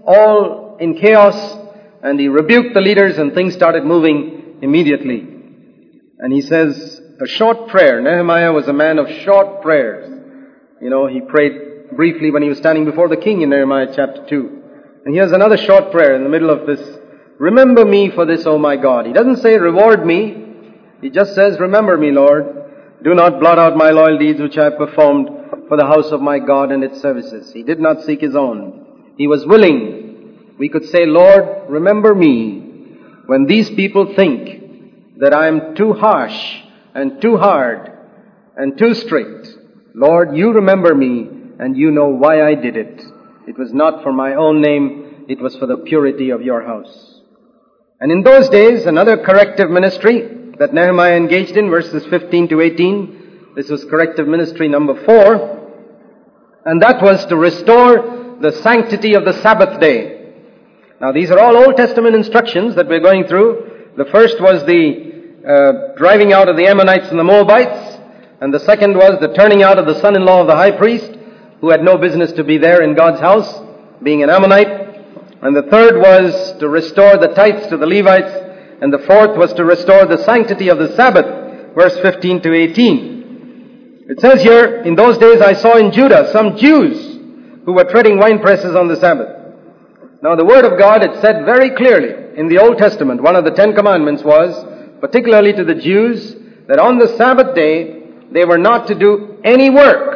all in chaos, and he rebuked the leaders, and things started moving immediately. And he says, a short prayer. Nehemiah was a man of short prayers. You know, he prayed briefly when he was standing before the king in Nehemiah chapter two. And here's another short prayer in the middle of this. Remember me for this, O my God. He doesn't say reward me. He just says, remember me, Lord. Do not blot out my loyal deeds which I have performed for the house of my God and its services. He did not seek his own. He was willing. We could say, Lord, remember me when these people think that I am too harsh and too hard and too strict. Lord, you remember me, and you know why I did it. It was not for my own name, it was for the purity of your house. And in those days, another corrective ministry that Nehemiah engaged in, verses fifteen to eighteen, this was corrective ministry number four, and that was to restore the sanctity of the Sabbath day. Now these are all Old Testament instructions that we're going through. The first was the uh, driving out of the Ammonites and the Moabites, and the second was the turning out of the son-in-law of the high priest, who had no business to be there in God's house, being an Ammonite. And the third was to restore the tithes to the Levites. And the fourth was to restore the sanctity of the Sabbath, verse fifteen to eighteen. It says here, in those days I saw in Judah some Jews who were treading wine presses on the Sabbath. Now the Word of God, it said very clearly in the Old Testament, one of the Ten Commandments was, particularly to the Jews, that on the Sabbath day they were not to do any work.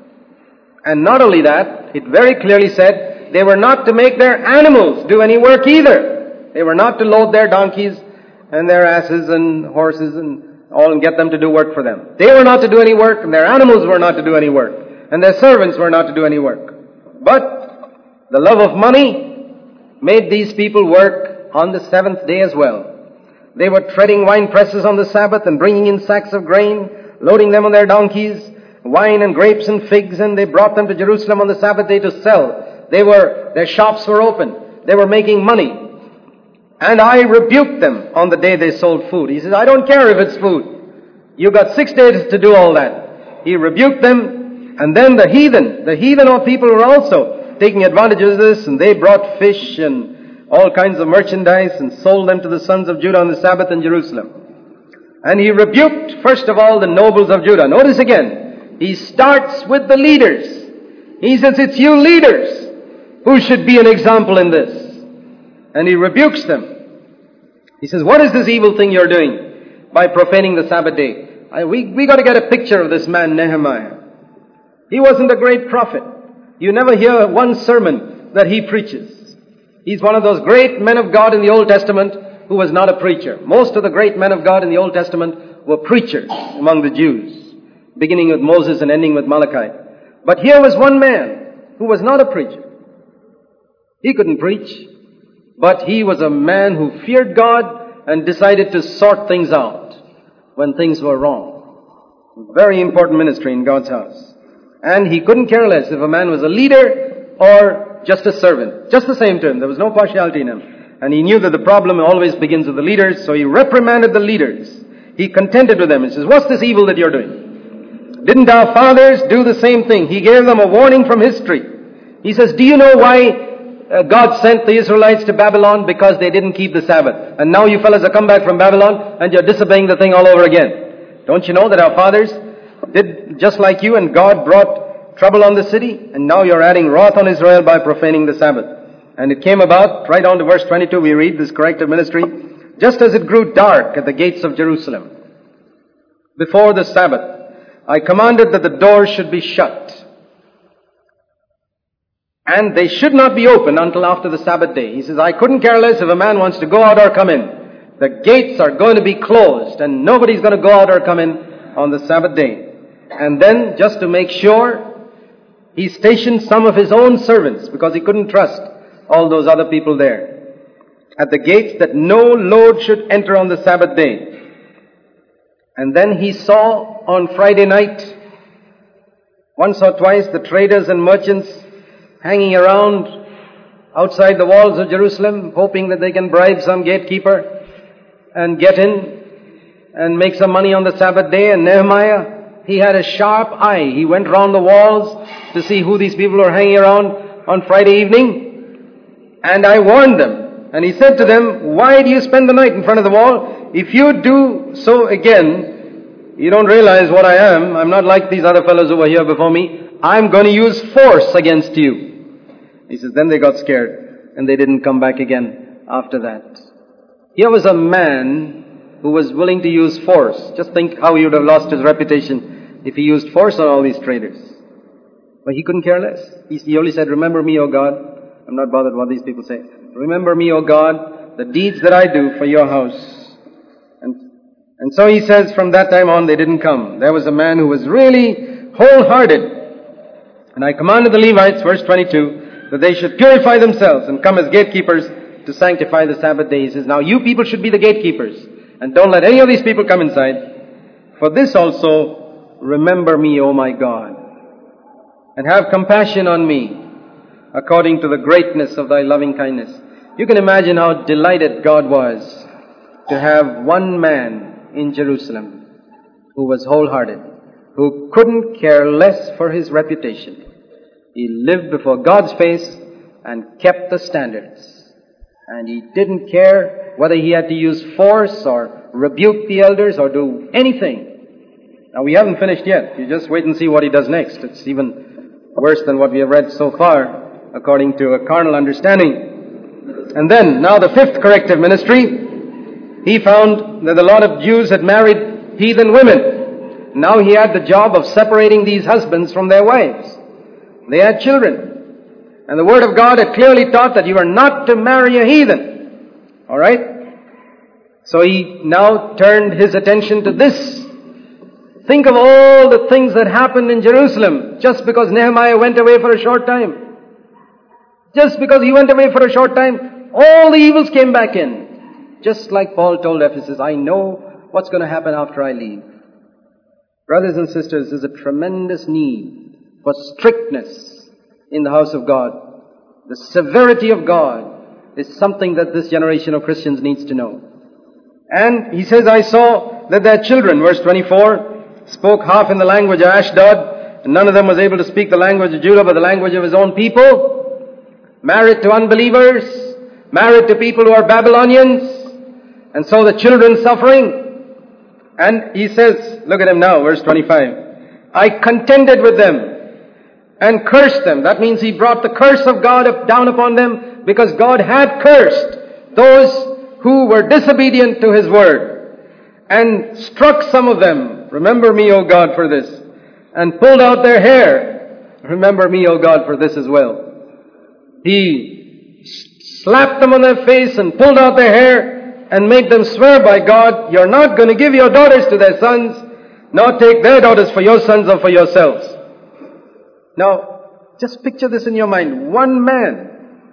And not only that, it very clearly said they were not to make their animals do any work either. They were not to load their donkeys and their asses and horses and all and get them to do work for them. They were not to do any work, and their animals were not to do any work, and their servants were not to do any work. But the love of money made these people work on the seventh day as well. They were treading wine presses on the Sabbath and bringing in sacks of grain, loading them on their donkeys, wine and grapes and figs, and they brought them to Jerusalem on the Sabbath day to sell. They were, their shops were open. They were making money. And I rebuked them on the day they sold food. He says, I don't care if it's food. You got six days to do all that. He rebuked them. And then the heathen, the heathen of people were also taking advantage of this, and they brought fish and all kinds of merchandise and sold them to the sons of Judah on the Sabbath in Jerusalem. And he rebuked, first of all, the nobles of Judah. Notice again, he starts with the leaders. He says, it's you leaders who should be an example in this. And he rebukes them. He says, what is this evil thing you're doing by profaning the Sabbath day? I, we we got to get a picture of this man Nehemiah. He wasn't a great prophet. You never hear one sermon that he preaches. He's one of those great men of God in the Old Testament who was not a preacher. Most of the great men of God in the Old Testament were preachers among the Jews, beginning with Moses and ending with Malachi. But here was one man who was not a preacher. He couldn't preach, but he was a man who feared God and decided to sort things out when things were wrong. Very important ministry in God's house. And he couldn't care less if a man was a leader or just a servant. Just the same to him. There was no partiality in him. And he knew that the problem always begins with the leaders, so he reprimanded the leaders. He contended with them and says, what's this evil that you're doing? Didn't our fathers do the same thing? He gave them a warning from history. He says, do you know why uh, God sent the Israelites to Babylon? Because they didn't keep the Sabbath. And now you fellas have come back from Babylon and you're disobeying the thing all over again. Don't you know that our fathers did just like you, and God brought trouble on the city, and now you're adding wrath on Israel by profaning the Sabbath. And it came about, right on to verse twenty-two, we read this corrective ministry, just as it grew dark at the gates of Jerusalem, before the Sabbath, I commanded that the doors should be shut, and they should not be open until after the Sabbath day. He says, I couldn't care less if a man wants to go out or come in. The gates are going to be closed, and nobody's going to go out or come in on the Sabbath day. And then, just to make sure, he stationed some of his own servants, because he couldn't trust all those other people there, at the gates, that no load should enter on the Sabbath day. And then he saw on Friday night, once or twice, the traders and merchants hanging around outside the walls of Jerusalem, hoping that they can bribe some gatekeeper and get in and make some money on the Sabbath day. And Nehemiah, he had a sharp eye. He went around the walls to see who these people were hanging around on Friday evening. And I warned them. And he said to them, why do you spend the night in front of the wall? If you do so again, you don't realize what I am. I'm not like these other fellows over here before me. I'm going to use force against you. He says, then they got scared. And they didn't come back again after that. Here was a man who was willing to use force. Just think how he would have lost his reputation if he used force on all these traders. But he couldn't care less. He, he only said, remember me, O God. I'm not bothered what these people say. Remember me, O God, the deeds that I do for your house. And, and so he says, from that time on, they didn't come. There was a man who was really wholehearted. And I commanded the Levites, verse twenty-two, that they should purify themselves and come as gatekeepers to sanctify the Sabbath day. He says, now you people should be the gatekeepers. And don't let any of these people come inside. For this also, remember me, O my God, and have compassion on me, according to the greatness of thy loving kindness. You can imagine how delighted God was to have one man in Jerusalem who was wholehearted, who couldn't care less for his reputation. He lived before God's face and kept the standards. And he didn't care whether he had to use force or rebuke the elders or do anything. Now we haven't finished yet. You just wait and see what he does next. It's even worse than what we have read so far, according to a carnal understanding. And then, now the fifth corrective ministry, he found that a lot of Jews had married heathen women. Now he had the job of separating these husbands from their wives. They had children. And the Word of God had clearly taught that you are not to marry a heathen. Alright? So he now turned his attention to this. Think of all the things that happened in Jerusalem just because Nehemiah went away for a short time. Just because he went away for a short time, all the evils came back in. Just like Paul told Ephesus, I know what's going to happen after I leave. Brothers and sisters, there's a tremendous need for strictness in the house of God. The severity of God is something that this generation of Christians needs to know. And he says, I saw that their children, verse twenty-four, spoke half in the language of Ashdod, and none of them was able to speak the language of Judah, but the language of his own people. Married to unbelievers, married to people who are Babylonians, and so the children suffering. And he says, look at him now, verse twenty-five, I contended with them and cursed them. That means he brought the curse of God up, down upon them, because God had cursed those who were disobedient to his word, and struck some of them. Remember me, O God, for this. And pulled out their hair. Remember me, O God, for this as well. He slapped them on their face and pulled out their hair and made them swear by God, you're not going to give your daughters to their sons, nor take their daughters for your sons or for yourselves. Now, just picture this in your mind. One man.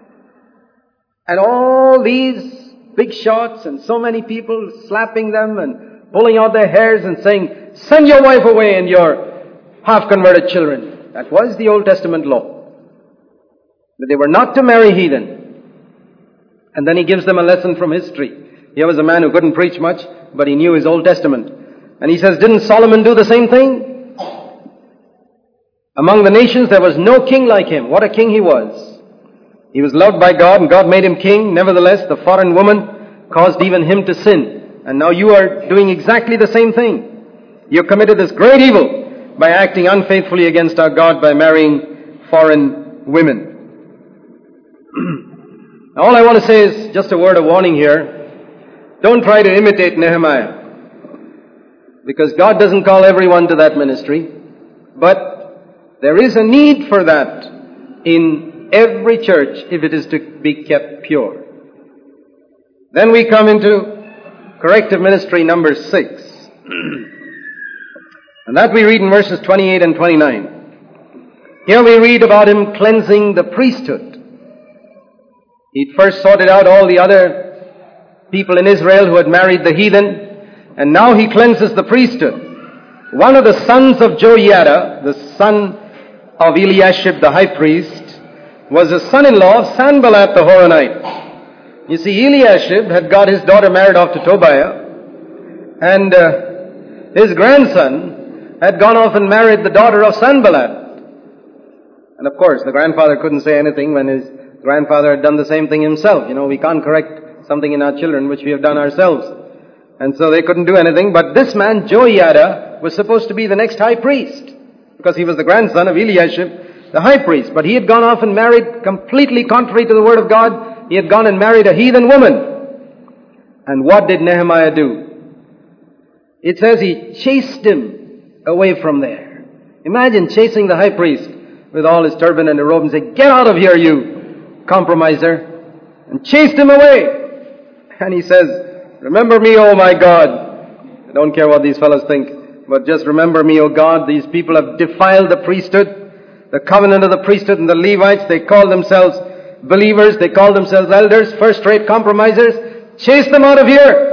And all these big shots and so many people slapping them and pulling out their hairs and saying, send your wife away and your half-converted children. That was the Old Testament law. That they were not to marry heathen. And then he gives them a lesson from history. Here was a man who couldn't preach much, but he knew his Old Testament. And he says, didn't Solomon do the same thing? Among the nations there was no king like him. What a king he was. He was loved by God and God made him king. Nevertheless, the foreign woman caused even him to sin. And now you are doing exactly the same thing. You committed this great evil by acting unfaithfully against our God by marrying foreign women. Now all I want to say is just a word of warning here. Don't try to imitate Nehemiah. Because God doesn't call everyone to that ministry. But there is a need for that in every church if it is to be kept pure. Then we come into corrective ministry number six. And that we read in verses twenty-eight and twenty-nine. Here we read about him cleansing the priesthood. He'd first sorted out all the other people in Israel who had married the heathen, and now he cleanses the priesthood. One of the sons of Joiada, the son of Eliashib the high priest, was the son-in-law of Sanballat the Horonite. You see, Eliashib had got his daughter married off to Tobiah, and uh, his grandson had gone off and married the daughter of Sanballat. And of course, the grandfather couldn't say anything when his grandfather had done the same thing himself. You know, we can't correct something in our children which we have done ourselves. And so they couldn't do anything. But this man, Joiada, was supposed to be the next high priest, because he was the grandson of Eliashib, the high priest. But he had gone off and married, completely contrary to the word of God, he had gone and married a heathen woman. And what did Nehemiah do? It says he chased him away from there. Imagine chasing the high priest with all his turban and a robe and say, get out of here, you compromiser. And chased him away. And he says, remember me, O my God. I don't care what these fellows think, but just remember me, O God. These people have defiled the priesthood, the covenant of the priesthood, and the Levites. They call themselves believers. They call themselves elders, first-rate compromisers. Chase them out of here.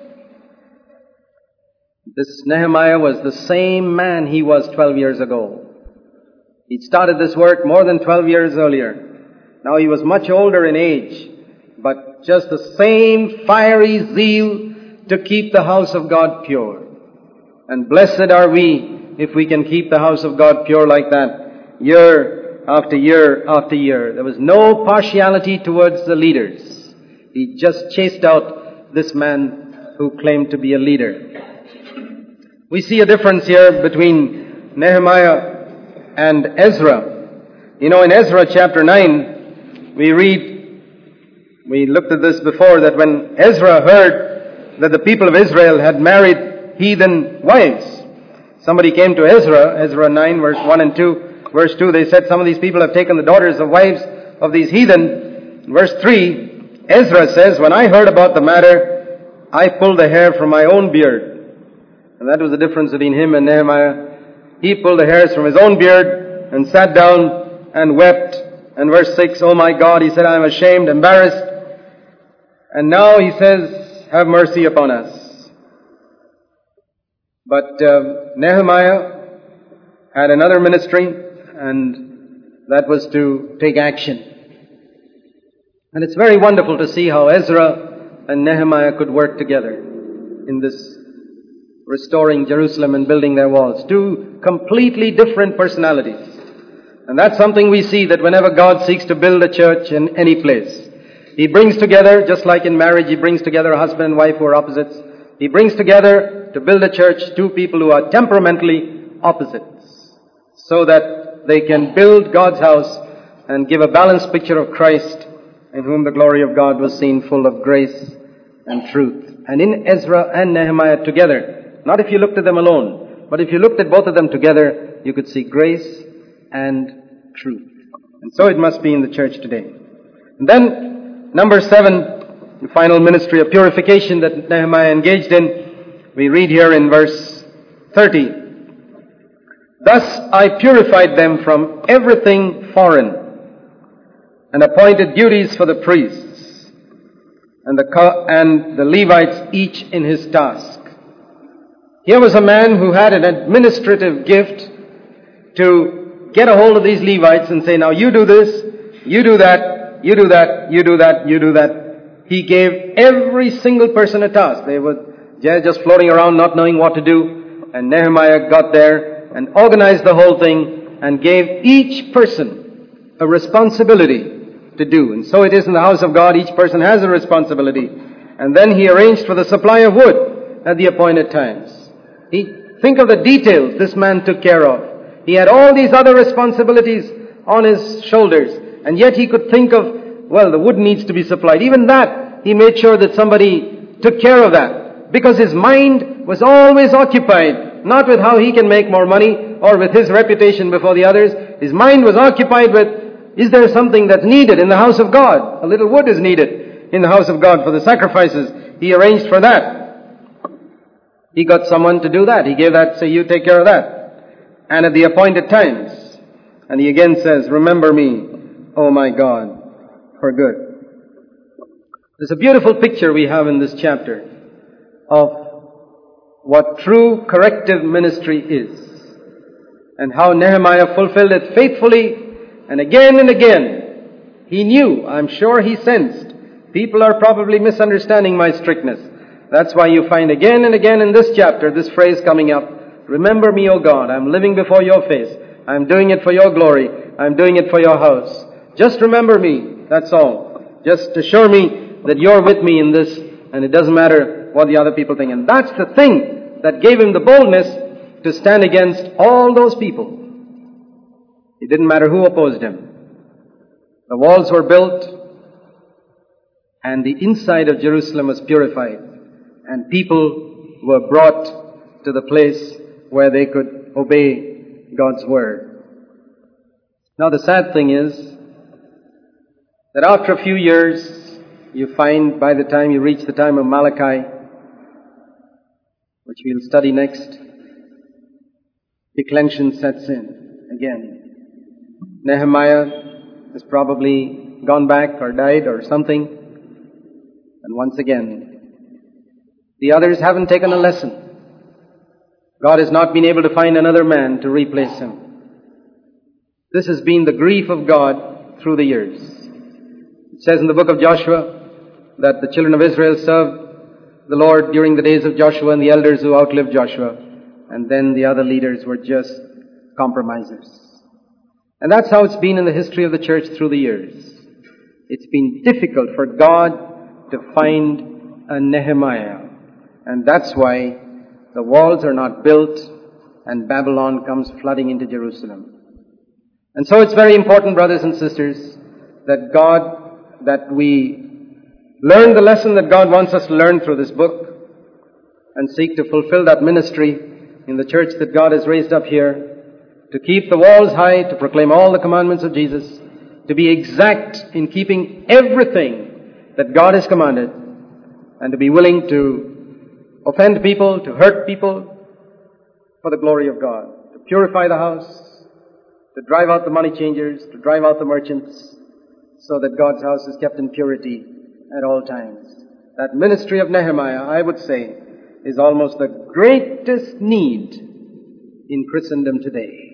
This Nehemiah was the same man he was twelve years ago. He'd started this work more than twelve years earlier. Now he was much older in age, but just the same fiery zeal to keep the house of God pure. And blessed are we if we can keep the house of God pure like that, year after year after year. There was no partiality towards the leaders. He just chased out this man who claimed to be a leader. We see a difference here between Nehemiah and Ezra. You know, in Ezra chapter nine, we read, we looked at this before, that when Ezra heard that the people of Israel had married heathen wives, somebody came to Ezra, Ezra nine, verse one and two, verse two, they said, some of these people have taken the daughters of wives of these heathen. Verse three, Ezra says, when I heard about the matter, I pulled the hair from my own beard. And that was the difference between him and Nehemiah. He pulled the hairs from his own beard and sat down and wept. And verse six, oh my God, he said, I am ashamed, embarrassed, And now he says, have mercy upon us. But uh, Nehemiah had another ministry, and that was to take action. And it's very wonderful to see how Ezra and Nehemiah could work together in this restoring Jerusalem and building their walls. Two completely different personalities. And that's something we see, that whenever God seeks to build a church in any place, He brings together, just like in marriage, He brings together a husband and wife who are opposites. He brings together to build a church two people who are temperamentally opposites, so that they can build God's house and give a balanced picture of Christ, in whom the glory of God was seen, full of grace and truth. And in Ezra and Nehemiah together, not if you looked at them alone, but if you looked at both of them together, you could see grace and truth. And so it must be in the church today. And then, number seven, the final ministry of purification that Nehemiah engaged in, we read here in verse thirty. Thus I purified them from everything foreign, and appointed duties for the priests and the and the Levites, each in his task. Here was a man who had an administrative gift to get a hold of these Levites and say, now you do this, you do that, you do that, you do that, you do that. He gave every single person a task. They were just floating around not knowing what to do. And Nehemiah got there and organized the whole thing and gave each person a responsibility to do. And so it is in the house of God. Each person has a responsibility. And then he arranged for the supply of wood at the appointed times. He, think of the details this man took care of. He had all these other responsibilities on his shoulders, and yet he could think of, well, the wood needs to be supplied. Even that, he made sure that somebody took care of that, because his mind was always occupied, not with how he can make more money or with his reputation before the others. His mind was occupied with, is there something that's needed in the house of God? A little wood is needed in the house of God for the sacrifices. He arranged for that. He got someone to do that. He gave that, say, you take care of that. And at the appointed times. And he again says, remember me, oh my God, for good. There's a beautiful picture we have in this chapter of what true corrective ministry is, and how Nehemiah fulfilled it faithfully. And again and again, he knew, I'm sure he sensed, people are probably misunderstanding my strictness. That's why you find again and again in this chapter this phrase coming up, remember me, O God, I'm living before your face. I'm doing it for your glory. I'm doing it for your house. Just remember me, that's all. Just assure me that you're with me in this, and it doesn't matter what the other people think. And that's the thing that gave him the boldness to stand against all those people. It didn't matter who opposed him. The walls were built, and the inside of Jerusalem was purified, and people were brought to the place where they could obey God's word. Now the sad thing is that after a few years, you find by the time you reach the time of Malachi, which we'll study next, declension sets in again. Nehemiah has probably gone back or died or something. And once again, the others haven't taken a lesson. God has not been able to find another man to replace him. This has been the grief of God through the years. It says in the book of Joshua that the children of Israel served the Lord during the days of Joshua and the elders who outlived Joshua. And then the other leaders were just compromisers. And that's how it's been in the history of the church through the years. It's been difficult for God to find a Nehemiah. And that's why the walls are not built and Babylon comes flooding into Jerusalem. And so it's very important, brothers and sisters, that God, that we learn the lesson that God wants us to learn through this book and seek to fulfill that ministry in the church that God has raised up here, to keep the walls high, to proclaim all the commandments of Jesus, to be exact in keeping everything that God has commanded, and to be willing to offend people, to hurt people for the glory of God, to purify the house, to drive out the money changers, to drive out the merchants, so that God's house is kept in purity at all times. that ministry of Nehemiah, I would say, is almost the greatest need in Christendom today.